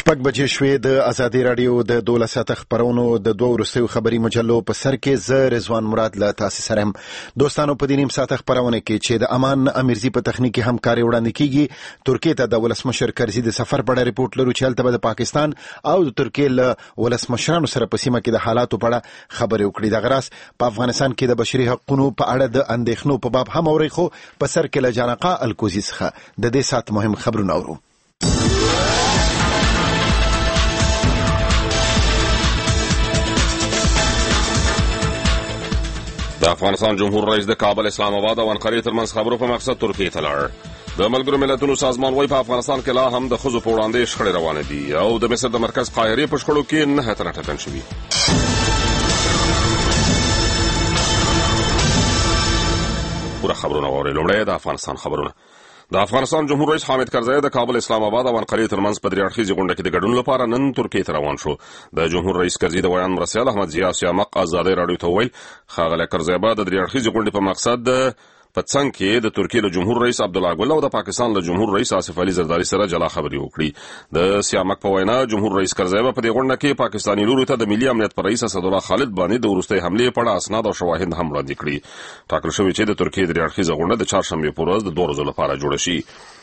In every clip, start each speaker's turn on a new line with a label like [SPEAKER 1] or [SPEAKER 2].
[SPEAKER 1] شپږ بجې شوې. د ازادي رادیو د 12 خبرونو د دوه وروستیو خبري مجلو په سر کې زه رضوان مراد له تاسو سره هم. دوستانو په دې نیم ساعت خبرونه کې چې د امان امیرزي په تخنیکی همکاري وړاندې کیږي. ترکیه ته د ولسمشر کرزي د سفر په اړه ریپورت لرو چې هلته د پاکستان او د ترکیه له ولسمشرانو سره په سیمه کې د حالاتو په اړه خبرې وکړي. د غراس په افغانستان کې د بشري حقوقو په اړه د اندېښنو په باب هم اوري، خو په سر کې له جانقا الکوزي څخه د دې سات مهم خبرونه اورو.
[SPEAKER 2] د افغانستان جمهور رئیس د کابل، اسلام آباد او انقرې ترمنځ خبرو په مقصد ترکیه ته لاړ. د ملګرو ملتونو سازمان وايي په افغانستان کې لا هم د ښځو په وړاندې شخړې روانې دي او د مصر د مرکز قاهرې په شخړو کې 9 تنه ټپیان شوي. پوره خبرونه واورئ. لومړی د افغانستان خبرونه. د افغانستان جمهور رئیس حامد کرزی د کابل، اسلام آباد او انقرې ترمنځ په 3 اړخیزې غونډه کې د ګډون لپاره نن ترکیه ته روان شو. د جمهور رئیس کرزی د بیان مرسیال احمد ضیا سیامق ازادي رادیو ته وویل ښاغلی کرزی به د 3 اړخیزې غونډې په مقصد په څنګ کې د ترکیه له جمهور رئیس عبدالله ګل او د پاکستان له جمهور رئیس آصف علي زرداري سره جلا خبرې وکړي. د سیامک په وینا جمهور رئیس کرزی په دې غونډه کې پاکستاني لوري ته د ملي امنیت پر رئیس اسدالله خالد باندې د وروستۍ حملې په اړه اسناد او شواهد هم وړاندې کړي. ټاکل شوی چې د ترکیه 3 اړخیزه غونډه د چهارشنبې په ورځ د 2 ورځو لپاره جوړه شي.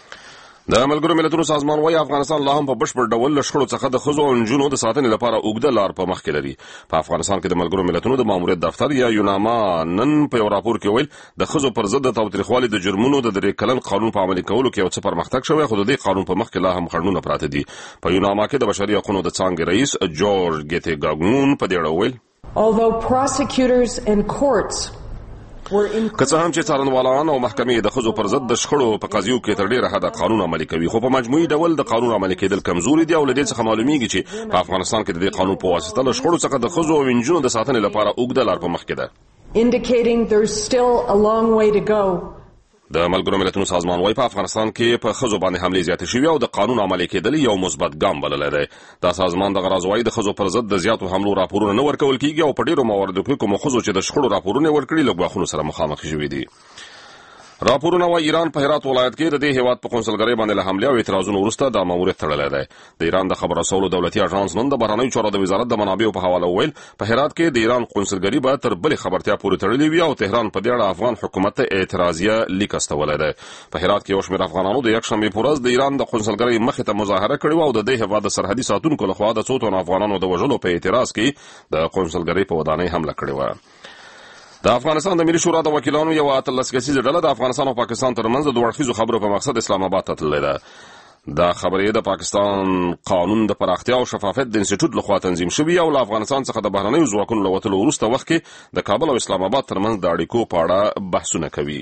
[SPEAKER 2] د ملګرو ملتونو سازمان وايي افغانستان لا هم په بشپړ ډول له شخړو څخه د ښځو او نجونو د ساتنې لپاره اوږده لار په مخ کې لري. په افغانستان کې د ملګرو ملتونو د ماموریت دفتر یا یوناما نن په یو راپور کې ویل د ښځو پر ضد د تاوتریخوالي د جرمونو د 3 کلن قانون په عملي کولو کې یو څه پرمختګ شوی، خو د دې قانون په مخ کې لا هم خنډونه پراته دي. په یوناما کې د بشري حقوقو د څانګې رئیس جورج ګیتګاګون په دې اړه ویل
[SPEAKER 3] Although prosecutors and courts
[SPEAKER 2] که څه هم چې څارنوالان او محکمې د ښځو پر ضد د شخړو په قضیو کې تر ډیره حده قانون عملي کوي، خو په مجموعي ډول د قانون عملي کېدل کمزوري دي او له دې څخه معلومیږي چې په افغانستان کې د دې قانون په واسطه له شخړو څخه د ښځو او نجونو د ساتنې لپاره اوږده لار په مخ کې ده.
[SPEAKER 3] indicating there's still a long way to go.
[SPEAKER 2] د ملګرو ملتونو سازمان وايي په افغانستان کې په ښځو باندې حملې زیاتې شوي او د قانون عملي کېدل یو مثبت ګام بللی دی. دا سازمان دغه راز وايي د ښځو پر ضد د زیاتو حملو راپورونه نه ورکول کېږي او په ډیرو مواردو کې کومو ښځو چې د شخړو راپورونه ورکړي له ګواښونو سره مخامخ شوي دي. راپورونه وايي ایران په هرات ولایت کې د دې هیواد په قونسلګرۍ باندې له حملې او اعتراضونو وروسته د ماموریت تړلی دی. د ایران د خبر رسولو دولتي اژانس نن د بهرنیو چارو د وزارت د منابعو په حواله وویل په هرات کې د ایران قونسلګرۍ به تر بلې خبرتیا پورې تړلې وي او تهران په دې اړه افغان حکومت ته اعتراضیه لیک استولی دی. په هرات کې یو شمېر افغانانو د یکشنبې په ورځ د ایران د قونسلګرۍ مخې ته مظاهره کړې وه او د دې هیواد د سرحدي ساتونکو لخوا د څو تنو افغانانو د وژلو په اعتراض کې د قونسلګرۍ په ودانۍ حمله کړې وه. د افغانستان د ملي شورا د وکیلانو یو 13 کسیزه ډله د افغانستان او پاکستان ترمنځ د 2 اړخیزو خبرو په مقصد اسلام آباد ته تللې ده. دا خبرې د پاکستان قانون د پراختیا او شفافیت د انسټیټیوټ لخوا تنظیم شوې او له افغانستان څخه د بهرنیو ځواکونو له وتلو وروسته وخت کې د کابل او اسلام آباد ترمنځ د اړیکو په اړه بحثونه کوي.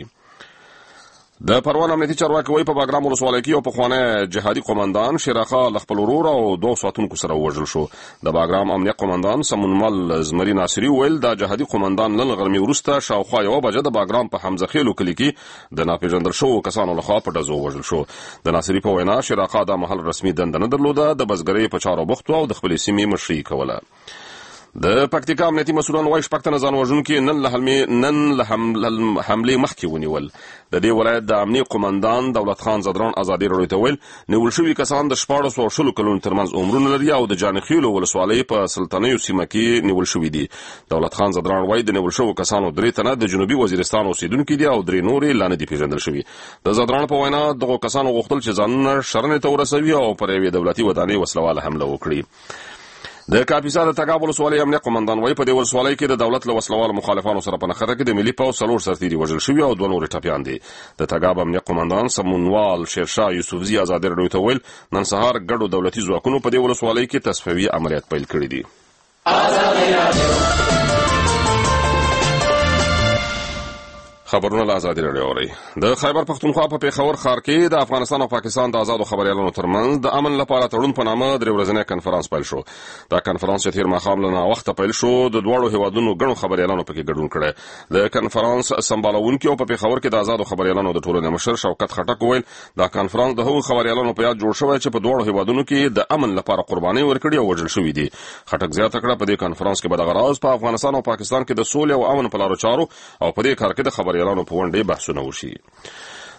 [SPEAKER 2] د پروان امنیتي چارواکي وايي په باګرام ولسوالۍ کې یو پخوانی جهادي قومندان شیراخه له خپل ورور او 2 ساتونکو سره ووژل شو. د باګرام امنیت قومندان سمونمل زمري ناصري ویل د جهادي قومندان نن غرمې وروسته شاوخوا 1 بجه د باګرام په حمزه خیلو کلي کې د ناپېژندل شوو کسانو لخوا په ډزو ووژل شو. د ناصري په وینا شیراخه د محل رسمي دنده نه درلوده، د بزګرۍ په چارو بوخت او د خپلې سیمې مشري کوله. د پکتیکا امنیتي مسؤلان وايي 6 تنه ځان وژونکي نن له حملې مخکې ونیول. د دې ولایت د امنیت قومندان دولت خان زدران ازادي رادیو ته ویل نیول شوي کسان د 14 کلونو ترمنځ عمرونه لري او د جانخیلو ولسوالۍ په سلطنیو سیمه کې نیول شوي دي. دولت خان زدران وايي د نیول شوو کسانو 3 تنه د جنوبي وزیرستان اوسیدونکي دي او 3 نورې لا نه دي پیژندل شوي. د زدران په وینا دغه کسانو غوښتل چې ځانونه شرنې ته ورسوي او پر یوې دولتي ودانۍ وسلواله حمله وکړي. د کاپیسا د تګاب ولسوالۍ امنیت قومندان وايي په دې ولسوالۍ کې د دولت له وسلوالو مخالفانو سره په نښته کې د ملي پوځ 4 سرتیري وژل شوي او 2 نور ټپیان دي. د تګاب امنیت قومندان سمونوال شیرشاه یوسفزي ازادي رادیو ته ویل نن سهار ګډو دولتي ځواکونو په دې ولسوالۍ کې تصفیوي عملیات پیل کړي دي. خبرونه له ازادي رادیو اورئ. د خیبر پښتونخوا په پیښور ښار کې د افغانستان او پاکستان د آزادو خبریالانو ترمنځ د امن لپاره تړون په نامه 3 ورځنی کنفرانس پیل شو. دا کنفرانس چې تیر ماښام له ناوخته پیل شو د دواړو هیوادونو ګڼو خبریالانو پکې ګډون کړی. د کنفرانس سمبالونکي او په پیښور کې د آزادو خبریالانو د ټولنې مشر شوکت خټک ویل دا کنفرانس د هغو خبریالانو په یاد جوړ شوی چې په دواړو هیوادونو کې د امن لپاره قرباني ورکړي او وژل شوي دي. خټک زیاته کړه په دې کنفرانس کې به دغه راز په افغانستان او پاکستان کې د سولې او امن په لارو چارو او په دې کار کې د خبریالانو په ونډې بحثونه وشي.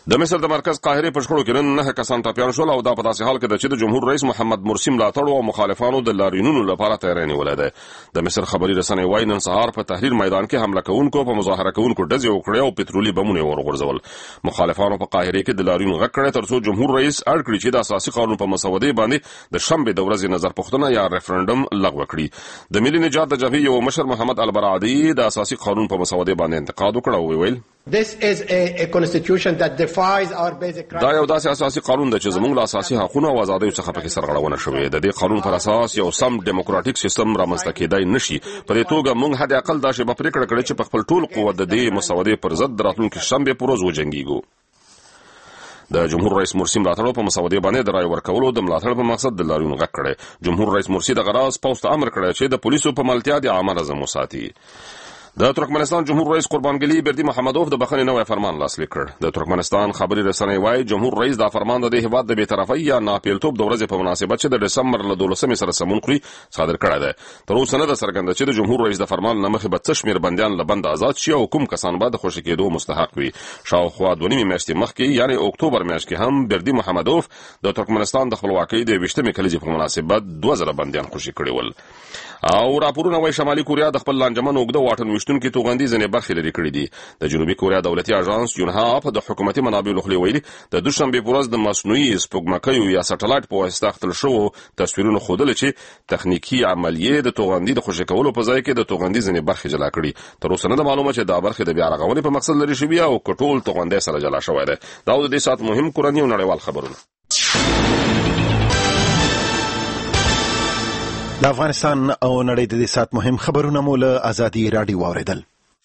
[SPEAKER 2] د مصر د مرکز قاهره په شخړو کې نن 9 کسان ټپیان شول او دا په داسې حال کې چې د جمهور رئیس محمد مرسی ملاتړ او مخالفانو د لاریونونو لپاره تیاری نیولې ده. د مصر خبري رسنۍ وايي نن سهار په تحریر میدان کې حمله کوونکو په مظاهره کوونکو ډزې وکړې او پټرولي بمونه ورغورځول. مخالفانو په قاهره کې د لاریون غږ کړی ترڅو جمهور رئیس اړ کړي چې د اساسي قانون په مسودې باندې د شنبه د ورځې نظر پوښتنه یا ریفرندوم لغوه کړي. د ملي نجات د جبهې یو مشر محمد البرادعي د اساسي قانون په مسودې باندې انتقاد وکړ او ویل
[SPEAKER 4] This is a constitution that defies our basic rights.
[SPEAKER 2] دا یو داسې اساسي قانون دی چې زموږ له اساسي حقوقو او آزادیو څخه پکې سرغړونه شوې ده. د دې قانون پر اساس یو سم ډیموکراټیک سیستم رامنځته کېدای نشي. په دې توګه موږ حد اقل دا شی په پریکړه کړې چې په خپل ټول قوت د دې مسودې پر ضد راتلونکي شنبه پر ورځ وجنګیږو. د جمهور رئیس مرسی ملاتړ په مسودې باندې د رای ورکولو د ملاتړ په مقصد د لاریون غږ کړی. جمهور رئیس مرسی د غراض پوسټ امر کړی چې د پولیسو په ملتیا د عامه نظم وساتي. د ترکمنستان جمهور رئیس قربانګلی بردی محمدوف د بخښنې نوې فرمان لاسلیک کړ. د ترکمنستان خبري رسنۍ وايي جمهور رئیس دا فرمان د هیواد د بی‌طرفۍ یا ناپیلتوب د ورځې په مناسبت چې د دسمبر له 12 سره سمون خوري صادر کړی دی. تر اوسه نه ده څرګنده چې د جمهور رئیس د فرمان له مخې به څه شمېر بندیان له بند آزاد شي او کوم کسان به د خوشي کېدو مستحق وي. شاوخوا 2 میاشتې مخکې یعنی اکتوبر میاشت کې هم بردی محمدوف د ترکمنستان د خپلواکۍ د 20مې کلیزې په مناسبت 2000 بندیان خوشي کړي ول. او راپورونه وايي شمالي کوریا د خپل لانجمن اوږده واټن وشتونکو توغندي ځنې برخې لري کړې دي. د جنوبي کوریا دولتي اژانس یونهاپ د حکومتي منابعو لخوا ویلي د دوشنبه په ورځ د مصنوعي سپوږمکیو یا سټلایټ په واسطه خپل شو تصویرونه ښودل چې تخنیکی عملیې د توغندي د خوشی کولو په ځای کې د توغندي ځنې برخې جلا کړي. تر اوسه نه معلومه چې دا برخې د بیا رغونې په مقصد لري شوی او کټول توغندي سره جلا شوی دی. دا د دې سات مهم کورنی او نړیوال خبرونه.
[SPEAKER 1] د افغانستان او نړۍ د دې سات مهم خبرونه مو له ازادي رادیو واوریدل.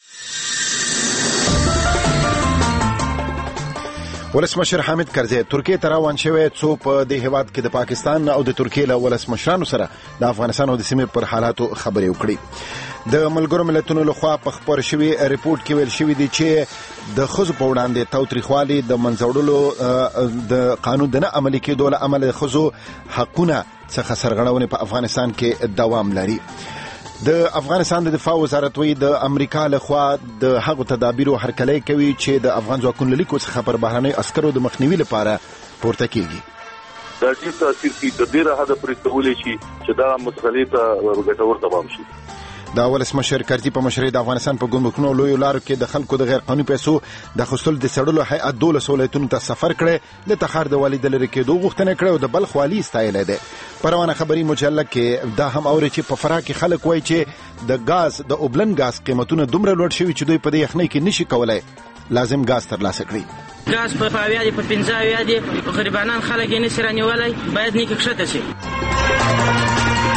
[SPEAKER 1] ولسمشر حامد کرزي ترکیه ته روان شوی څو په دې هیواد کې د پاکستان او د ترکیه له ولسمشرانو سره د افغانستان او د سیمې پر حالاتو خبرې وکړي. د ملګرو ملتونو لخوا په خبر شوی ریپورت کې ویل شوی دی چې د خزو په وړاندې تاوتریخوالي د منځوړلو د قانون د نه عملي کېدو له امله د خزو حقونه څخه سرغړونې په افغانستان کې دوام لري. د افغانستان د دفاع وزارت وی د امریکا لخوا د هغو تدابیرو هرکلی کوي چې د افغان ځواکونو لیکو څخه پر بهرنۍ عسکرو د مخنیوي لپاره پورته کیږي.
[SPEAKER 5] دا چې تاثیر کې د ډیره حد پورې کولای شي چې دا مسلې ته ګټور تمام شي.
[SPEAKER 1] د ولسمشر کرزي په مشرۍ د افغانستان په ګمرکونو لوی لارو کې د خلکو د غیر قانوني پیسو د خصول د سړلو هیئت 12 ولایتونو ته سفر کړي د تخار د والي د لری کېدو غوښتنه کړې او د بلخ والي استایل ده. پروانه خبري مجله کې دا هم اوري چې په فراه کې خلک وایي چې د غاز د اوبلن غاز قیمتونه دومره لوړ شوي چې دوی په دې یخنۍ کې نشي کولای لازم غاز ترلاسه کړي.
[SPEAKER 6] غاز په پاویا دي په 15 دي غریبانان خلک یې نشي رانیولای باید نیک کښته شي.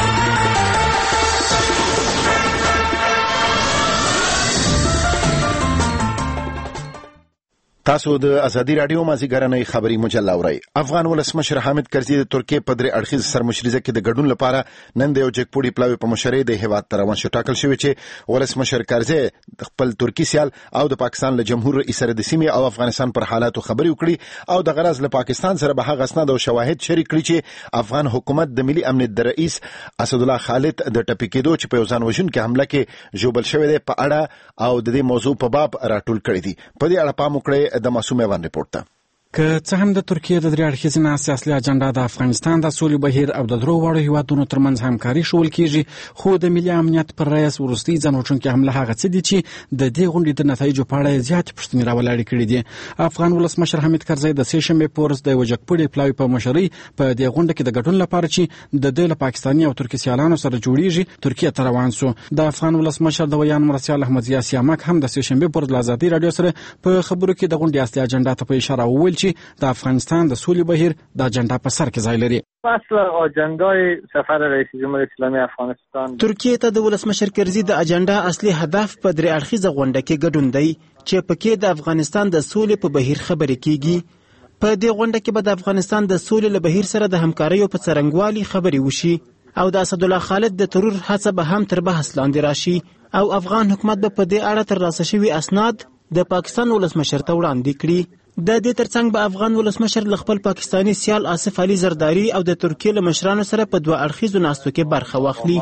[SPEAKER 1] تاسو د ازادي رادیو مازیګرنۍ خبري مجله اورئ. افغان ولسمشر حامد کرزي د ترکیه په درې اړخیز سرمشریزه کې د ګډون لپاره نن د یو جګپوړي پلاوي په مشرۍ د هیواد ته روان شو. ټاکل شوی چې ولسمشر کرزي خپل ترکی سیال او د پاکستان له جمهور رئیس سره د سیمې او افغانستان پر حالاتو خبري وکړي او د غرض له پاکستان سره به هغه اسناد او شواهد شریک کړي چې افغان حکومت د ملي امنیت د رئیس اسد الله خالد د ټپي کېدو چې په ځان وژونکو حمله کې جوړل شوی دی په اړه او د دې موضوع په باب راټول کړی دی. په دې اړه پام وکړئ د معصوم ایوان ریپورت ته.
[SPEAKER 7] که څه هم د ترکیه د درې اړخیزې ناستې اصلي اجنډا د افغانستان د سولې بهیر او د درو واړو هیوادونو ترمنځ همکاري شول کېږي، خو د ملي امنیت پر رئیس وروستۍ ځانوژونکې حمله هغه څه دي چې د دې غونډې د نتایجو په اړه زیاتې پوښتنې راولاړې کړي دي. افغان ولسمشر حامد کرزي د سې شنبې په ورځ د یوه جګپوړي پلاوي په مشرۍ په دې غونډه کې د ګډون لپاره چې د ده له پاکستاني او ترکي سیالانو سره جوړیږي ترکیه ته روان سو. د افغان ولسمشر د ویان مرسیال احمدزي سیامک هم د سې شنبې په ورځ له ازادي رادیو سره په خبرو کې د غونډې اصلي اجنډا ته په اشاره وویل چې د افغانستان د سولې بهیر د اجنډا په سر کې ځای لري.
[SPEAKER 8] اصل اجندای سفر رئیس جمهور اسلامی افغانستان
[SPEAKER 9] ترکیه ته د ولسمشر کرزي د اجنډا اصلي هدف په درې اړخیزه غونډه کې ګډون دی چې پکې د افغانستان د سولې په بهیر خبرې کیږي. په دې غونډه کې به د افغانستان د سولې له بهیر سره د همکاریو په څرنګوالي خبرې وشي او د اسد الله خالد د ترور هڅه به هم تر بحث لاندې راشي او افغان حکومت به په دې اړه ترلاسه شوي اسناد د پاکستان ولسمشر ته وړاندې کړي. د دې ترڅنګ به افغان ولسمشر له خپل پاکستاني سیال آصف علي زرداری او د ترکیې له مشرانو سره په دوه اړخیزو ناستو کې برخه واخلي.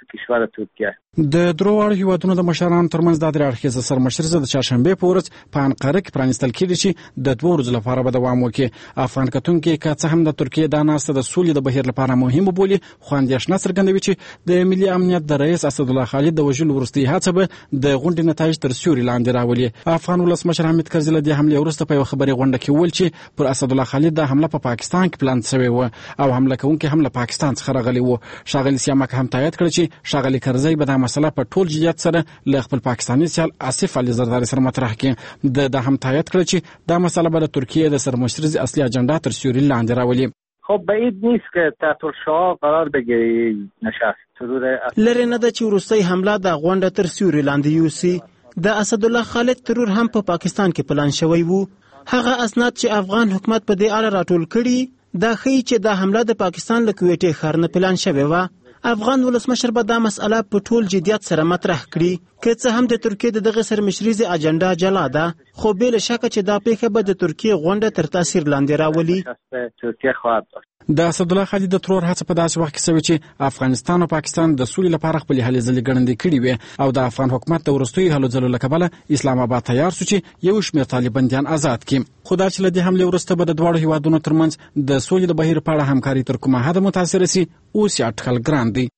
[SPEAKER 7] د درو واړو هیوادونو د مشرانو ترمنځ د درې اړخیزه سرمشرزه د چهارشنبې په ورځ په انقره کې پرانیستل کېږي چې د 2 ورځو لپاره به دوام وکړي. افغان کتونکي که څه هم د ترکیې دا ناسته د سولې د بهیر لپاره مهمه بولي، خو اندېښنه څرګندوي چې د ملي امنیت د رئیس اسدالله خالد د وژلو وروستۍ هڅه به د غونډې نتایج تر سیوري لاندې راولي. افغان ولسمشر حامد کرزي له دې حملې وروسته په یو خبري غونډه کې وویل چې پر اسدالله خالد د حمله په پاکستان کې پلان شوی و او حمله کوونکي هم له پاکستان څخه راغلي وو. ښاغلي سیامک هم تایید کړ چې ښاغلي کرزي به دا مسله په ټول جدیت سره له خپل پاکستاني سیال آصف علي زرداری سره مطرح کړي. د هم تایید کړ چې دا مسله به د ترکیې د سرمشرزي اصلي اجنډا تر سیوري لاندې راولي.
[SPEAKER 8] خب بعید نیست که تحت الشعاع قرار بگیری نشست.
[SPEAKER 9] لری نه ده چې وروستۍ حمله د غونډه تر سیوري لاندې یوسي. د اسدالله خالد ترور هم په پاکستان کې پلان شوی وو. هغه اسناد چې افغان حکومت په دې اړه راټول کړي دا ښیي چې دا حمله د پاکستان له کویټې ښار نه پلان شوې وه. افغان ولسمشر به دا مسأله په ټول جدیت سره مطرح کړي، که څه هم د ترکیې د دغه سرمشریزي اجنډا جلا ده، خو بې له شکه چې دا پیښه به د ترکیې غونډه تر تاثیر لاندې راولي. د اسدالله خالد د ترور هڅه په داسې وخت کې شوې چې افغانستان او پاکستان د سولې لپاره خپلې هلې ځلې ګړندې کړې وې او د افغان حکومت د وروستیو هلو ځلو له کبله اسلام آباد تیار شو چې یو شمېر طالباندیان آزاد کړي. خو دا چې له دې حملې وروسته به د دواړو هیوادونو ترمنځ د سولې د بهیر په اړه همکاري تر کومه حده متاثره سي اوس یې اټکل ګران دی.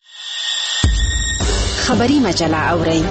[SPEAKER 10] خبري مجله اورئ.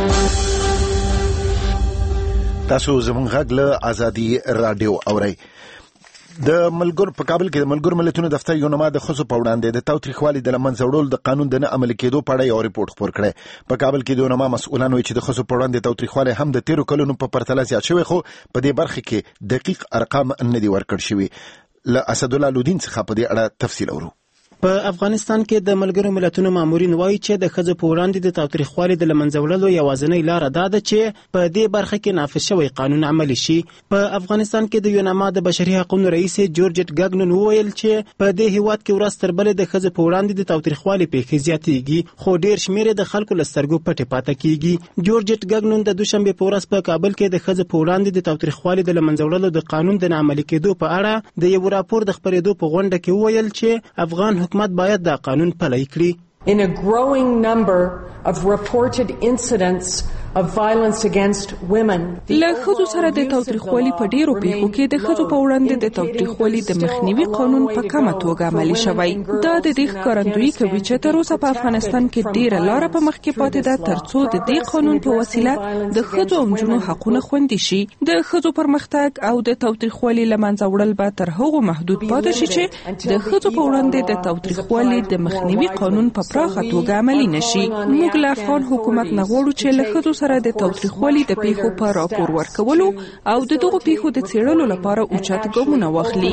[SPEAKER 1] تاسو زموږ غږ له ازادي رادیو اورئ. د ملګرو په کابل کې د ملګرو ملتونو دفتر یونما د ښځو په وړاندې د تاوتریخوالي د له منځه وړلو د قانون د نه عملي کېدو په اړه یو ریپورټ خپور کړی. په کابل کې د یونما مسؤلان وایي چې د ښځو په وړاندې تاوتریخوالی هم د تیرو کلونو په پرتله زیات شوی، خو په دې برخه کې دقیق ارقام نه دي ورکړل شوي. له اسدالله لودین څخه په دې اړه تفصیل اورو.
[SPEAKER 9] په افغانستان کې د ملګرو ملتونو مامورین وایي چې د ښځو په وړاندې د تاوتریخوالي د له منځه وړلو یوازینۍ لاره دا ده چې په دې برخه کې نافذ شوی قانون عملي شي. په افغانستان کې د یونما د بشري حقوقو رئیس جورجټ ګاګنون وویل چې په دې هیواد کې ورځ تر بلې د ښځو په وړاندې د تاوتریخوالي پیښې زیاتېږي، خو ډېر شمېر د خلکو له سترګو پټې پاتې کېږي. جورجټ ګاګنون د دوشنبې په ورځ په کابل کې د ښځو په وړاندې د تاوتریخوالي د له منځه وړلو د قانون د نه عملي کېدو په اړه د یو راپور د خپرېدو په غونډه کې وویل چې افغان حکومت باید د قانون پلی کړي.
[SPEAKER 3] In a growing number of reported incidents of violence against women.
[SPEAKER 11] له ښځو سره د تاوتریخوالي په ډیرو پیښو کې د ښځو په وړاندې د تاوتریخوالي د مخنیوي قانون په کمه توګه عملي شوی. دا د دې ښکارندویي کوي چې تر اوسه په افغانستان کې ډیره لاره په مخ کې پاتې ده ترڅو د دې قانون په وسیله د ښځو او نجونو حقونه خوندي شي. د ښځو پرمختګ او د تاوتریخوالي له منځه وړل به تر هغو محدود پاتې شي چې د ښځو په وړاندې د تاوتریخوالي د مخنیوي قانون په پراخه توګه عملي نشي. موږ له افغان حکومت نه غواړو چې له ښځو سره د تاوتریخوالي د پیښو په راپور ورکولو او د دغو پیښو د څېړلو لپاره اوچت ګامونه واخلي.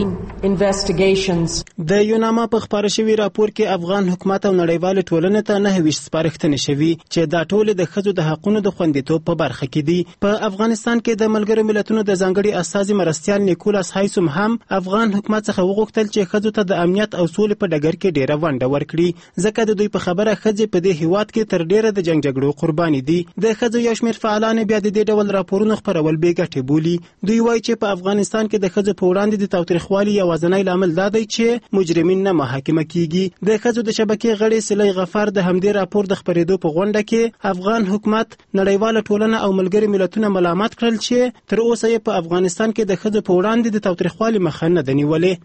[SPEAKER 9] د یوناما په خپاره شوي راپور کې افغان حکومت او نړیوالې ټولنې ته 9 سپارښتنې شوي چې دا ټول د ښځو د حقونو د خوندیتوب په برخه کې دي. په افغانستان کې د ملګرو ملتونو د ځانګړي استازي مرستیال نیکولاس هایسوم هم افغان حکومت څخه وغوښتل چې ښځو ته د امنیت او سولې په ډګر کې ډیره ونډه ورکړي، ځکه د دوی په خبره ښځې په دې هیواد کې تر ډیره د جنګ جګړو قرباني دي. د ښځو یو شمېر فعالان بیا د دې ډول راپورونو خپرول بې ګټې بولي. دوی وایي چې په افغانستان کې د ښځو په وړاندې د تاوتریخوالي یوازینی لامل دا دی چې مجرمین نه محاکمه کیږي. د ښځو د شبکې غړي سلی غفار د همدې راپور د خپرېدو په غونډه کې افغان حکومت، نړیواله ټولنه او ملګري ملتونه ملامت کړل چې تر اوسه یې په افغانستان کې د ښځو په وړاندې د تاوتریخوالي مخه نه ده نیولې.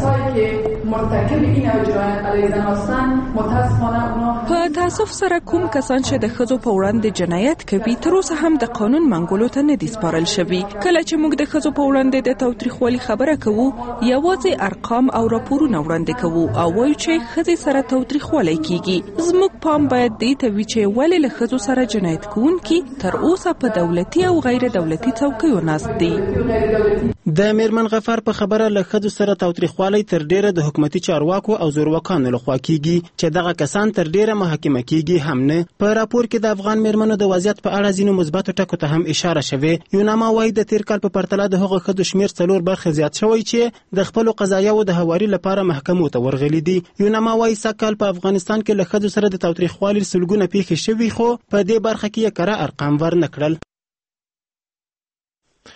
[SPEAKER 11] په تاسف سره کوم کسان چې د ښځو په وړاندې جنایت کوي تر اوسه هم د قانون منګولو ته نه دي سپارل شوي. کله چې موږ د ښځو په وړاندې د تاوتریخوالي خبره کوو یوازې ارقام او راپورونه وړاندې کوو او وایو چې ښځې سره تاوتریخوالی کیږي. زموږ پام باید دې ته وي چې ولې له ښځو سره جنایت کوونکي تر اوسه په دولتي او غیر دولتي څوکیو ناست دي.
[SPEAKER 9] د میرمن غفار په خبره له ښځو سره تاوتریخوالی تر ډیره د حکومتي چارواکو او زورواکانو لخوا کیږي چې دغه کسان تر ډیره محاکمه کیږي هم نه. په راپور کې د افغان میرمنو د وضعیت په اړه ځینو مثبتو ټکو ته هم اشاره شوې. یوناما وایي د تیر کال په پرتله د هغو ښځو شمېر 4 برخې زیات شوی چې د خپلو قضایاو د هواري لپاره محکمو ته ورغلي دي. یوناما وایي سږکال په افغانستان کې له ښځو سره د تاوتریخوالي سلګونه پیښې شوي، خو په دې برخه کې یې کره ارقام ورنه کړل.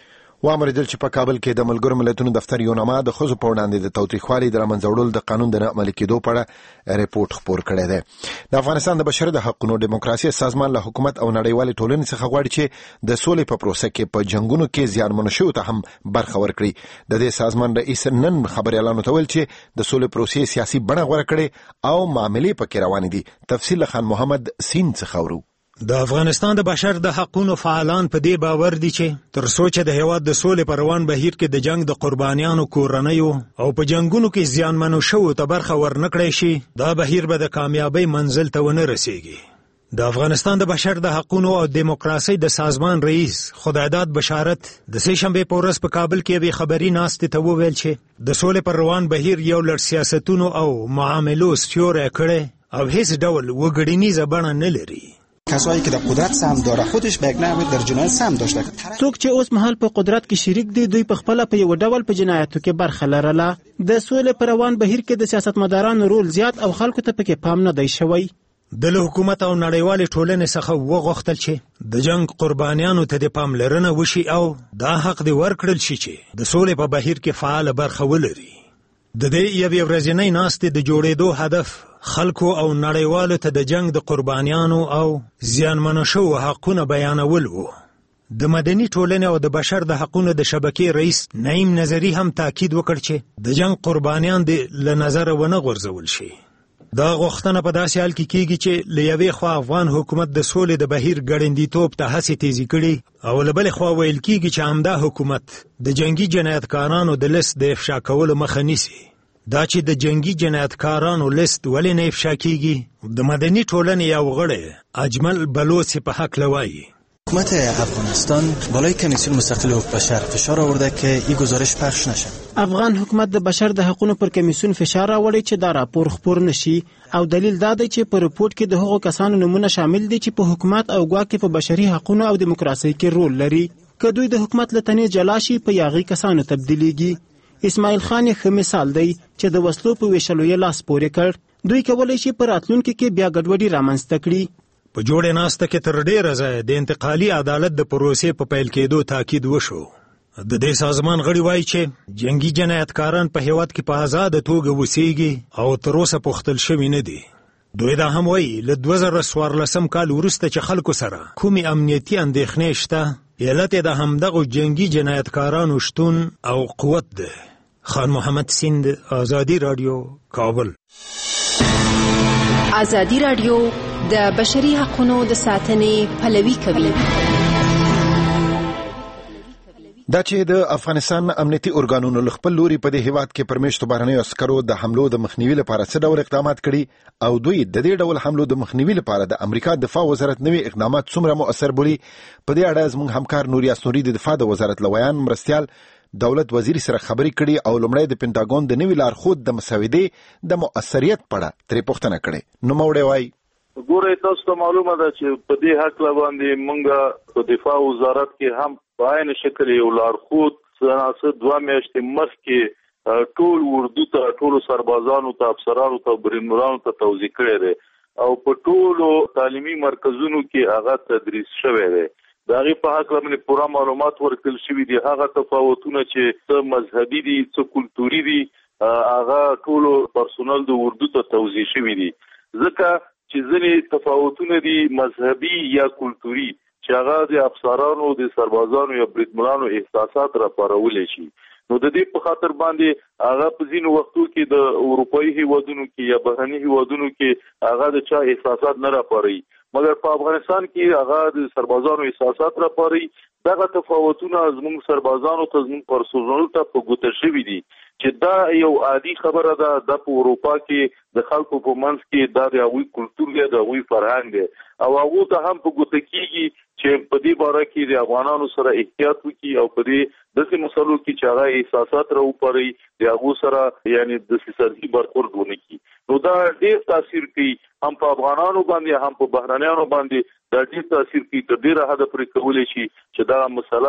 [SPEAKER 1] وامرېدل چې په کابل کې د ملګرو ملتونو دفتر یو نامه د ښځو په وړاندې د تاوتریخوالي د رامنځته وړلو د قانون د نه عملي کېدو په اړه ریپورت خپور کړی دی. د افغانستان د بشري د حقوقو ډیموکراسي سازمان له حکومت او نړیوالې ټولنې څخه غواړي چې د سولې په پروسه کې په جنگونو کې زیانمنو شویو ته هم برخه ورکړي. د دې سازمان رئیس نن خبريالانو ته ویل چې د سولې پروسې سیاسي بڼه غوره کړي او معاملې پکې روانې دي. تفصیل خان محمد سین څخه ورو.
[SPEAKER 10] د افغانستان د بشر د حقوقو فعالان په دې باور دي چې تر څو چې د هیواد د سولې پر روان بهیر کې د جنگ د قربانیانو کورنیو او په جنگونو کې زیانمنو شوو ته برخه ورنکړي شي دا بهیر به د کامیابی منزل ته ونه رسیږي. د افغانستان د بشر د حقوقو او دیموکراسي د سازمان رئیس خدایداد بشارت د سه شنبه په ورځ په کابل کې به خبري ناستې ته وویل چې د سولې پر روان بهیر یو لړ سیاستونو او معاملو سیوری کړي او هیڅ ډول وګړنیزه بڼه نه لري.
[SPEAKER 12] کسایی که در قدرت سهم داره خودش به یک نحوی در جنایت سهم داشته.
[SPEAKER 9] څوک چې اوس مهال په قدرت کې شریک دي دوی په خپل په یو ډول په جنایتو کې برخه لرله. د سولې پر روان بهیر کې د سیاستمدارانو رول زیات او خلکو ته پکې پام نه دی شوی.
[SPEAKER 10] د حکومت او نړیوالې ټولنې څخه وغوښتل چې د جنگ قربانیانو ته د پاملرنه وشي او دا حق دی ورکړل شي چې د سولې په بهیر کې فعال برخه ولري. د دې یوې ورځنۍ ناستې د جوړېدو هدف خلکو او نړیوالو ته د جنگ د قربانیانو او زیانمنو شوو حقونه بیانول وو. د مدني ټولنې او د بشر د حقوقو د شبکې رئیس نعیم نظری هم تاکید وکړ چې د جنگ قربانیان د لنظر ونه غورځول شي. دا غوښتنه په داسې حال کې کیږي چې له یوې خوا افغان حکومت د سولې د بهیر ګړندیتوب ته هڅې تیزی کړي او له بلې خوا ویل کیږي چې همدا حکومت د جنگي جنایتکارانو د لیست د افشا کولو مخه نیسي. دا چې د جنگي جنایتکارانو لیست ولې نه افشا کیږي د مدني ټولنې یو غړی اجمل بلوچ په حق لوایي.
[SPEAKER 12] حکومت افغانستان بالای کمیسیون مستقل حقوق بشر فشار آورده که این گزارش پخش نشه.
[SPEAKER 9] افغان حکومت د بشر د حقوقو پر کمیسیون فشار راوړي چې دا راپور خپور نشي او دلیل دا دی چې په رپورت کې د هغو کسانو نمونه شامل دي چې په حکومت او ګواکې په بشري حقوقو او دیموکراسي کې رول لري. که دوی د حکومت له تنې جلا شي په یاغي کسانو تبدیلیږي. اسماعیل خان ښه مثال دی چې د وسلو په ویشلو یې لاس پورې کړ. دوی کولی شي په راتلونکي کې بیا ګډوډي رامنځته کړي.
[SPEAKER 10] په جوړې ناسته کې تر ډېره ځایه د انتقالي عدالت د پروسې په پیل کېدو تاکید وشو. د دې سازمان غړي وایي چې جنگي جنایتکاران په هیواد کې په آزاده توګه اوسېږي او تر اوسه پوښتل شوي نه دي. دوی دا هم وایي له 2014 کال وروسته چې خلکو سره کومې امنیتي اندېښنې شته علت یې د همدغو جنگي جنایتکارانو شتون او قوت دی. خان محمد سیند، آزادی رادیو، کابل.
[SPEAKER 13] آزادی رادیو د بشري حقوقو د ساتنې پلوي کوي.
[SPEAKER 1] دا چې د افغانستان امنیتي ارګانونو له خپل لوري په دې هیواد کې پرمیشتو بهرنیو عسکرو د حملو د مخنیوي لپاره څه ډول اقدامات کړي او دوی د دې ډول حملو د مخنیوي لپاره د امریکا دفاع وزارت نوي اقدامات څومره مؤثر بولي، په دې اړه زموږ همکار نوري اسنوري د دفاع د وزارت لویان مرستيال دولت وزیر سره خبرې کړي او لومړی د پینټاګون د نوي لارښود د مسودې د مؤثریت په اړه ترې پوښتنه کړې. نو موړی وایي
[SPEAKER 5] ګوره تاسو ته معلومه ده چې په دې حق باندې موږ په دفاع وزارت کې هم په عین شکل یو لارښود څه 2 میاشتې مخکې ټول اردو ته ټول سربازانو ته افسرانو ته بریمورانو ته توضیح کړی دی او په ټولو تعلیمي مرکزونو کې هغه تدریس شوی دی. د هغې په حق باندې پوره معلومات ورکړل شوي دي. هغه تفاوتونه چې څه مذهبي دي څه کلتوري دي هغه ټولو پرسونل د اردو ته توضیح شوي دي ځکه چې ځینې تفاوتونه دي مذهبي یا کلتوري چې هغه د افسرانو د سربازانو یا بریدمنانو احساسات راپارولی شي. نو د دې په خاطر باندې هغه په ځینو وختو کې د اروپایي هیوادونو کې یا بهرني هیوادونو کې هغه د چا احساسات نه راپاروي، مګر په افغانستان کې هغه د سربازانو احساسات راپاروي. دغه تفاوتونه زموږ سربازانو ته زموږ پرسونل ته په ګوته شوي دي چې دا یو عادي خبره ده. د په اروپا کې د خلکو په منځ کې دا د هغوی کلتور دی، د هغوی فرهنګ دی او هغو ته هم په ګوته کېږي چې په دې باره کې د افغانانو سره احتیاط وکړي او په دې داسې مسلو کې چې هغه احساسات راوپاروي د هغو سره یعنې داسې سرحدي برخورد ونه کړي. نو دا ډېر تاثیر کوي هم په افغانانو باندې هم په بهرنیانو باندې دا ډیر تاثیر کوي تر ډیره حد پورې کولای شي چې دا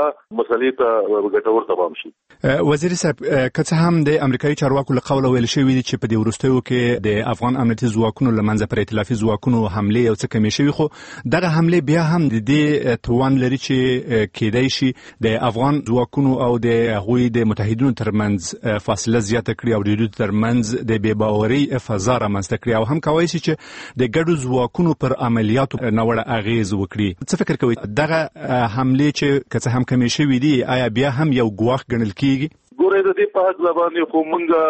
[SPEAKER 5] مسلې ته ګټور تمام شي.
[SPEAKER 14] وزیر صاحب که څه هم د امریکایي چارواکو له قوله ویل شوی دی چې په دې وروستیو کې د افغان امنیتي ځواکونو له منځه پر ائتلافي ځواکونو حملې او څه کمې شوي، خو دغه حملې بیا هم د دې توان لري چې کېدای شي د افغان ځواکونو او د هغوی د متحدینو ترمنځ فاصله زیاته کړي او د دوی ترمنځ د بې باورۍ فضا رامنځته کړي او هم کولی شي چې د ګډو ځواکونو پر عملیاتو ناوړه اغېز وکړي. څه فکر کوئ دغه حملې چې که څه هم کمې شوي دي آیا بیا هم یو ګواښ ګڼل کېږي؟
[SPEAKER 5] ګوره د دې په حق باندې خو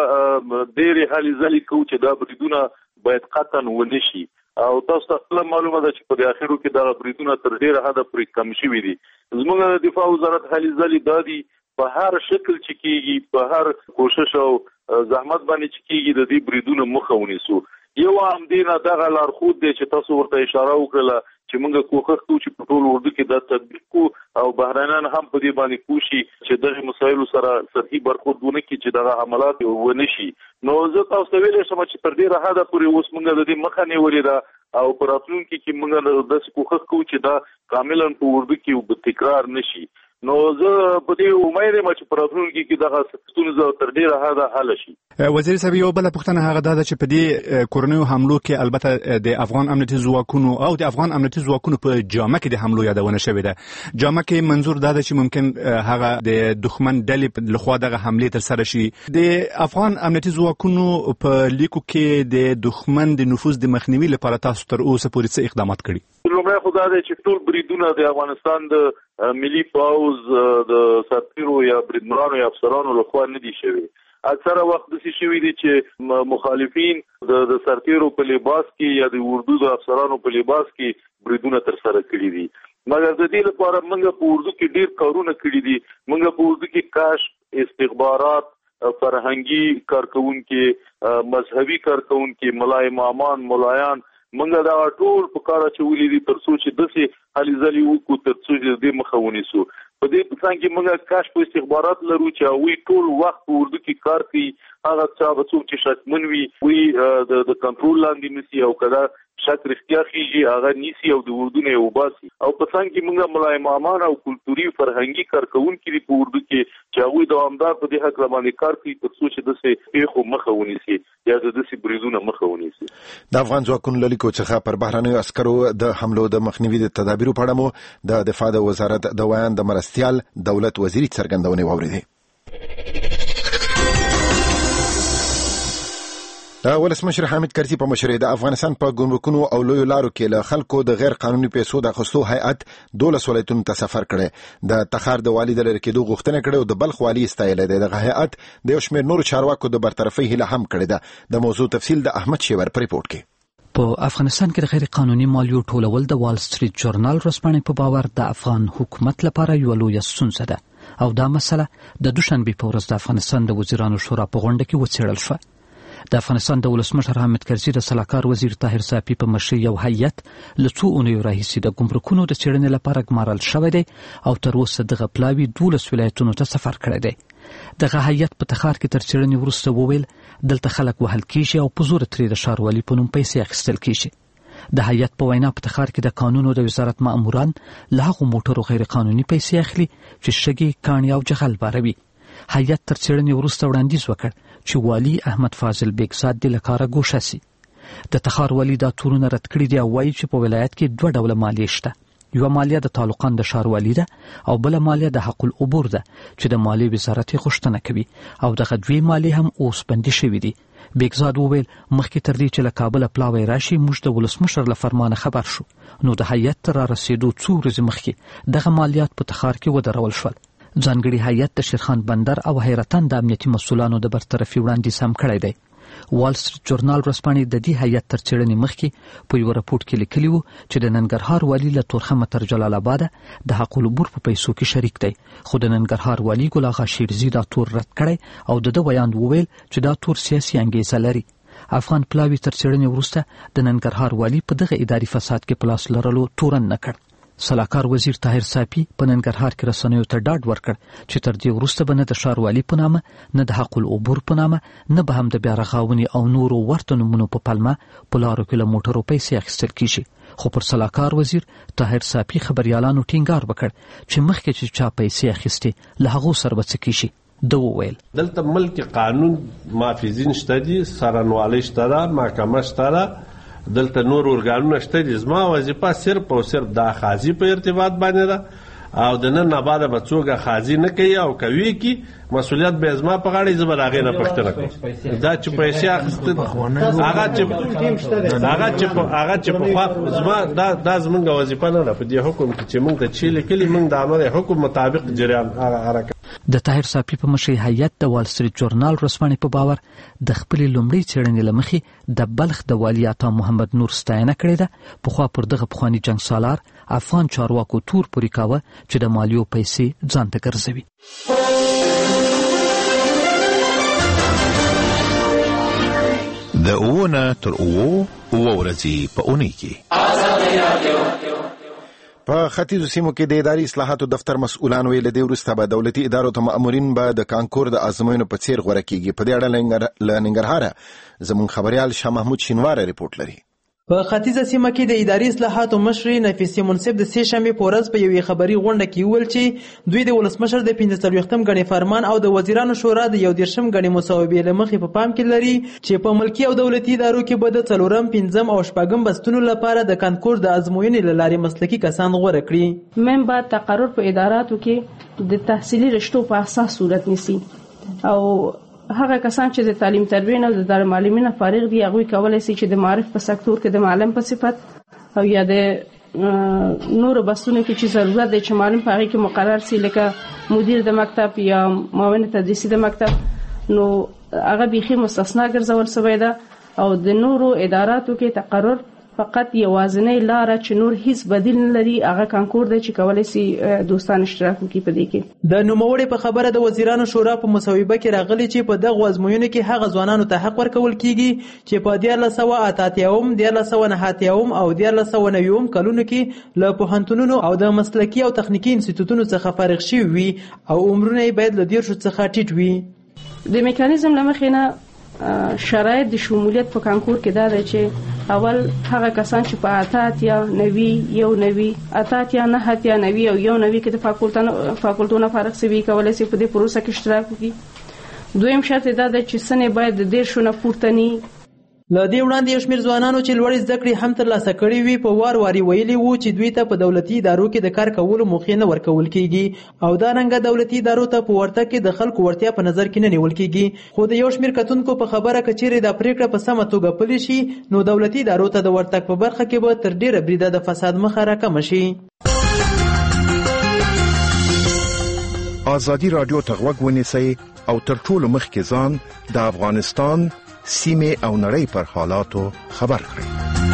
[SPEAKER 5] موږ ډېرې هلې ځلې کوو چې دا بریدونه باید قطعا ونه شي او تاسو ته خپله معلومه ده چې په اخرو کې دغه بریدونه تر ډېره حده پورې کم شوي دي. زموږ د دفاع وزارت هلې ځلې دا دي په هر شکل چې کېږي په هر کوشش او زحمت باندې چې کېږي د دې بریدونه مخه ونیسو. یو هم دی نه دغه لارښود دی چې تاسو ورته اشاره وکړله چې موږ کوښښ کوو چې په ټول اردو کې دا تطبیق کوو او بهرنیان هم په دې باندې کوشي چې دغه مسایلو سره سطحي برخورد ونه کړي چې دغه عملات ونه شي. نو زه تاسو ته ویلی شم چې تر ډېره حده پورې اوس موږ د دې مخه نیولې ده او په راتلونکي کې موږ داسې کوښښ کوو چې دا کاملا په اردو کې تکرار نشي. نو زه په دې امید یم چې په راتلونکي کې دغه ستونزه تر ډېره حده حل شي.
[SPEAKER 14] وزیر صاحب یو بله پوښتنه هغه دا ده چې په دې کورنیو حملو کې البته د افغان امنیتي ځواکونو او د افغان امنیتي ځواکونو په جامه کې د حملو یادونه شوې ده. جامه کې منظور دا ده چې ممکن هغه د دښمن ډلې لخوا دغه حملې ترسره شي. د افغان امنیتي ځواکونو په لیکو کې د دښمن د نفوذ د مخنیوي لپاره تاسو تر اوسه پورې څه اقدامات کړي؟
[SPEAKER 5] لومړی خو دا دی چې ټول بریدونه د افغانستان د ملي پوځ د سرتیرو یا بریدمنانو یا افسرانو لخوا نه دي شوي. اکثره وخت داسې شوي دي چې مخالفین د سرتیرو په لباس کې یا د اردو د افسرانو په لباس کې بریدونه ترسره کړي دي. مګر د دې لپاره موږ په اردو کې ډېر کارونه کړي دي. موږ په اردو کې کشف، استخبارات، فرهنګي کارکونکي، مذهبي کارکونکي، ملا امامان، ملایان موږ دا ټول په کار اچولي دي تر څو چې داسې هلې ځلې وکړو تر څو چې د دې مخه ونیسو. په دې په څنګ کې موږ کشف او استخبارات لرو چې هغوی ټول وخت په اردو کې کار کوي. هغه څوک چې شکمن وي د کنټرول لاندې نیسي او که دا شک رښتیا خېږي هغه نیسي او د اردو نه یې وباسي. او په څنګ کې موږ ملا امامان او کلتوري فرهنګي کارکونکي دي په اردو کې چې هغوی دوامدار په دې هکله باندې کار کوي تر څو چې داسې پیښو مخه ونیسي یا د داسې بریدونو مخه ونیسي.
[SPEAKER 1] د افغان ځواکونو له لیکو څخه پر بهرنیو عسکرو د حملو د مخنیوي د تدابیرو په اړه مو د دفاع د وزارت د ویان د مرستیال دولت وزیري څرګندونې واورېدې. د ولسمشر حامد کرزي په مشرۍ د افغانستان په ګمرکونو او لویو لارو کې له خلکو د غیر قانوني پیسو د اخیستو هیئت 12 ولایتونو ته سفر کړی. د تخار د والي د لرې کېدو غوښتنه کړې او د بلخ والي ستایلی دی. دغه هیئت د یو شمېر نورو چارواکو د برطرفۍ هیله هم کړې ده. د موضوع تفصیل د احمد شیور په ریپورت کې.
[SPEAKER 15] په افغانستان کې د غیر قانوني مالیو ټولول د وال سټریټ جورنال ورځپاڼې په باور د افغان حکومت لپاره یو لویه ستونزه ده او دا مسله د دوشنبې په ورځ د افغانستان د وزیرانو شورا په غونډه کې وڅېړل شوه. د افغانستان د ولسمشر حامد کرزي د سلاکار وزیر طاهر صافي په مشرۍ یو هیئت له څو اونیو راهیسې د ګمرکونو د څېړنې لپاره ګمارل شوی دی او تر اوسه دغه پلاوي 12 ولایتونو ته سفر کړی دی. دغه هیئت په تخار کې تر څېړنې وروسته وویل دلته خلک وهل کیږي او په زور ترې د ښاروالي په نوم پیسې اخیستل کیږي. د هیئت په وینا په تخار کې د قانونو د وزارت ماموران له هغو موټرو غیر قانوني پیسې اخلي چې شګې، کاڼي او جغل باروي. هیئت تر څېړنې وروسته وړاندیز وکړ چې والي احمد فاضل بیگزاد د لکاره ګوښه سي. د تخار والي دا تورونه رد کړي دي او وایي چې په ولایت کې 2 ډوله مالیې شته. یوه مالیه د تعلقان د ښاروالي ده او بله مالیه د حق العبور ده چې د مالیې وزارت یې غوښتنه کوي او دغه 2 مالیې هم اوس بندي شوي دي. بیگزاد وویل مخکې تر دې چې له کابله پلاوی راشي موږ د ولسمشر له فرمانه خبر شو نو د هیئت تر رارسېدو څو ورځې مخکې دغه مالیات په تخار کې ودرول شول. ځانګړي هیئت د شیرخان بندر او حیرتان د امنیتي مسؤلانو د برطرفي وړاندیز هم کړی دی. وال سټریټ جورنال ورځپاڼې د دې هیئت تر څېړنې مخکې په یو راپورټ کې لیکلي وو چې د ننګرهار والي له تورخمه تر جلال آباده د حق العبور په پیسو کې شریک دی، خو د ننګرهار والي ګل اغا شیرزي دا تور رد کړی او د ویاند وویل چې دا تور سیاسي انګیزه لري. افغان پلاوي تر څېړنې وروسته د ننګرهار والي په دغه اداري فساد کې پلاس لرلو تورن نه کړ. سلاکار وزیر طاهر صافي په ننګرهار کې رسنیو ته ډاډ ورکړ چې تر دې وروسته به نه د ښاروالي په نامه، نه د حق العبور په نامه، نه به هم د بیا رغاونې او نورو ورته نومونو په پلمه په لارو کې له موټرو پیسې اخیستل کیږي. خو پر سلاکار وزیر طاهر صافي خبريالانو ټینګار وکړ چې مخکې چې چا پیسې اخیستې له هغو سره به څه کیږي. ده وویل
[SPEAKER 16] دلته ملک قانون محافظین شته دي، څارنوالۍ شته ده، محکمه شته ده، دلته نور ارګانونه شته دي. زما وظیفه صرف او صرف د خاضي په ارتباط باندې ده او د نن نه بعد به څوک خاضي نه کوي او کوي کی مسؤلیت به زما په غاړه زبر هغه نه پښتنه کوي. دا چې پیسې اخیستل هغه چې په زما دا زمونږ وظیفه نه ده. په دې حکم کې چې موږ ته چې لیکلي موږ د امر حکم مطابق جریان حرکت.
[SPEAKER 15] د طاهر صافي په مشرۍ هیئت د وال سټریټ جورنال ورځپاڼې په باور د خپلې لومړۍ څېړنې له مخې د بلخ د والي عطا محمد نور ستاینه کړې ده. پخوا پر دغه پخواني جنګ سالار افغان چارواکو تور پورې کاوه چې د مالیو پیسې ځان ته ګرځوي.
[SPEAKER 17] د اوونه تر اوو ورځې په اونۍ کې
[SPEAKER 1] په ختیځو سیمو کې د اداري اصلاحاتو دفتر مسؤلان ویل دي وروسته به دولتي ادارو ته مامورین به د کانکور د ازموینو په څیر غوړه کیږي. په دې اړه له ننګرهار زموږ خبريال شاه محمود شینوار رپورټ لري.
[SPEAKER 18] په ختیځه سیمه کې د اداري اصلاحاتو مشري نفیسي منصف د سې شنبې په ورځ په یوې خبري غونډه کې وویل چې دوی د ولسمشر د 45م غړي فرمان او د وزیرانو شورا د 11م غړي مصوبې له مخې په پام کې لري چې په ملکی او دولتي ادارو کې به د 4م، 5م او 6م بستونو لپاره د کانکور د ازموینې له لارې مسلکي کسان غوره کړي.
[SPEAKER 19] من بعد تقرر په اداراتو کې د تحصیلي رشتو په اساس صورت نیسي او هغه کسان چې د تعلیم تربیه او د دارالمعلمین فارغ دي هغه کولای شي چې د معرف په سکتور کې د معلم په صفت او یا د نور بسونه کې چې ضرورت دی چې معلم په هغه کې مقرر شي لکه مدیر د مکتب یا معاون تدریسي د مکتب نو هغه بيخي مستثنا ګرځول شوی ده او د نورو اداراتو کې تقرر فقط یوازنۍ لار چې نور هیڅ بدیل نه لري هغه کانکور دی چې کولای شي دوستان اشتراک وکړي په دې کې.
[SPEAKER 18] د نوموړي په خبره د وزیرانو شورا په مصوبه کې راغلي چې په دغه ازموینو کې هغه ځوانانو ته حق ورکول کیږي چې په 1988 1990 او 1990 کلونو کې له پوهنتونونو او د مسلکي او تخنیکی انسټیټوټونو څخه فارغ شوي وي او عمرونه باید له 10 څخه ټیټ وي.
[SPEAKER 19] د میکانیزم لمخې نه شرایط د شمولیت په کانکور کې دا دی چې اول هغه کسان چې په 88 90 او 90 کې د فاکولټونو فارغ شوي کولای شي په دې پروسه کې اشتراک وکړي. دویم شرط دا دی چې سنې باید د 10 نه پورته ني.
[SPEAKER 18] له دې وړاندې یو شمېر ځوانانو چې لوړې زده کړې هم ترلاسه کړې وي په وار ویلي وو چې دوی ته په دولتي ادارو کې د کار کولو موقع نه ورکول کیږي او دا رنګه دولتي ادارو ته په ورته کې د خلکو ورتیا په نظر کې نه نیول کیږي. خو د یو شمېر کتونکو په خبره کچېرې د پریکړه په سمه توګه پلي شي نو دولتي ادارو ته د ورتګ په برخه کې به تر ډیره بریده د فساد مخه راکمه شي.
[SPEAKER 17] ازادي رادیو ته غوږ ونیسئ او تر ټولو مخکې ځان د افغانستان سیمه او نړۍ پر حالاتو خبر کړئ.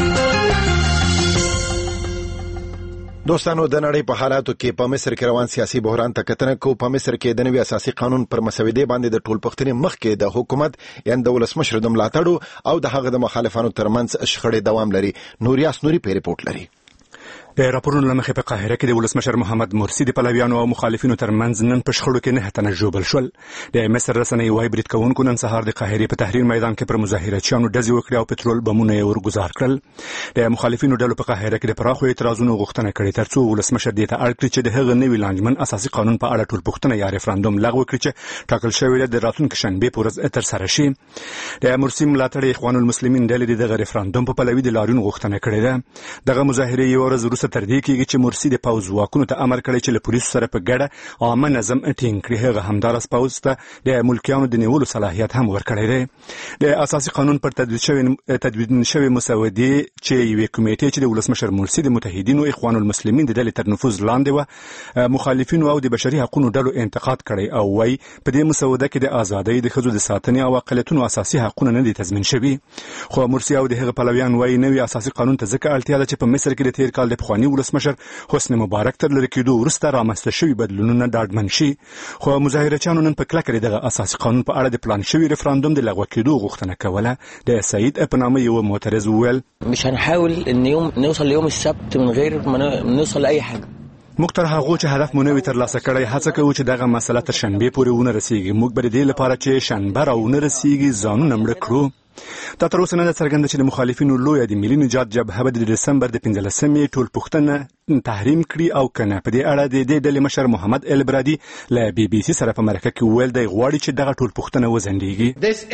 [SPEAKER 1] دوستانو د نړۍ په حالاتو کې په مصر کې روان سیاسي بحران ته کتنه کو. په مصر کې د نوي اساسي قانون پر مسودې باندې د ټول پښتني مخکې د حکومت یعنی د ولسمشر د ملاتړو او د هغه د مخالفانو ترمنځ شخړې دوام لري. نوریاس نوري په ریپورت لري.
[SPEAKER 14] د راپورونو لمخې په قاهره کې د ولسمشر محمد مرسي د پلویانو او مخالفینو ترمنځ نن په شخړو کې نه تنه جوړ شول. د مصر رسنۍ وايي برید کوونکو نن سهار د قاهره په تحریر میدان کې پر مظاهرچیانو ډزې وکړې او پټرول بمونه یې ورګزار کړل. د مخالفینو ډلو په قاهره کې د پراخو اعتراضونو غوښتنه کړې ترڅو ولسمشر دې ته اړ کړي چې د هغه نوي لانجمن اساسي قانون په اړه ټول پوښتنه یا ریفرندوم لغوه کړي چې ټاکل شوی د راتلونکي شنبه په ورځ تر سره شي. د مرسي ملاتړ اخوان المسلمین ډلې د ریفرندوم په پلوي د لاریون غوښتنه کړې ده. دغه مظاهره یو ورځ وروسته تر دې کېږي چې مرسي د پوز واکونو ته امر کړی چې له پولیسو سره په ګډه عامه نظم ټینګ کړي. هغه همدارس پوز ته د ملکیانو د نیولو صلاحیت هم ورکړی دی. د اساسي قانون پر تدوین شوی مسودې چې یوې کمیټې چې د ولسمشر مرسي د متحدینو اخوان المسلمین د ډلې تر نفوذ لاندې و مخالفینو او د بشري حقوقو ډلو انتقاد کړی او وايي په دې مسوده کې د ازادۍ د ښځو د ساتنې او اقلیتونو اساسي حقوق نه دي تضمین شوي. خو مرسي او د هغه پلویان وايي نوي اساسي قانون ته ځکه اړتیا ده چې په مصر کې د تیر کال د پخوانی ولسمشر حسنی مبارک تر لرې کېدو وروسته رامنځته شوي بدلونونه ډاډمن شي، خو مظاهرچیانو نن په کلکه دغه اساسي قانون په اړه د پلان شوي ریفراندوم د لغوه کېدو غوښتنه کوله. د سعید په نامه یو معترض وویل
[SPEAKER 20] مش هنحاول ان نوصل ليوم السبت من غیر ما نوصل لاي حاجه.
[SPEAKER 14] موږ تر هغه چې هدف مو نوي ترلاسه کړی هڅه کوو چې دغه مسله تر شنبې پورې ونه رسیږي. موږ به د دې لپاره چې شنبه راونه رسیږي ځانونه مړه کړو. دا تر اوسه نه ده څرګنده چې د مخالفینو لویه د ملي نجات جبهه به د ډسمبر د 15مې ټولپوښتنه تحریم کړي او کنه. په دې اړه د دې ډلې مشر محمد البرادي له بي بي سي سره په مرکه کې وویل دی غواړي چې دغه ټولپوښتنه وځنډیږي.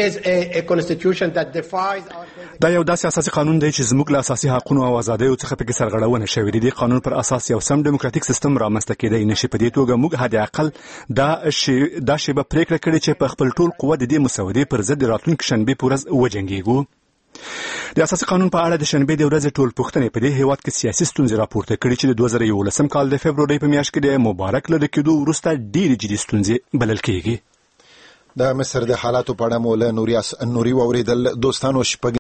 [SPEAKER 14] دا یو داسې اساسي قانون دی چې زموږ له اساسي حقوقو او آزادیو څخه پکې سرغړونه شوې ده. د قانون پر اساس یو سم ډیموکراتیک سیستم رامنځته کېدای نشي. په دې توګه موږ حد اقل دا شی به پریکړه کړې چې په خپل ټول قوت د دې مسودې پر ضد راتلونکي شنبې په ورځ وجنګیږو. د اساسي قانون په اړه د شنبې د ورځې ټولپوښتنې په دې هیواد کې سیاسي ستونزې راپورته کړي چې د 2011 کال د فبرورۍ په میاشت کې د مبارک لرې کېدو وروسته ډېرې جدي ستونزې بلل کېږي.
[SPEAKER 1] د مصر د حالاتو په اړه مو له نوري واوریدل. دوستانو شپږ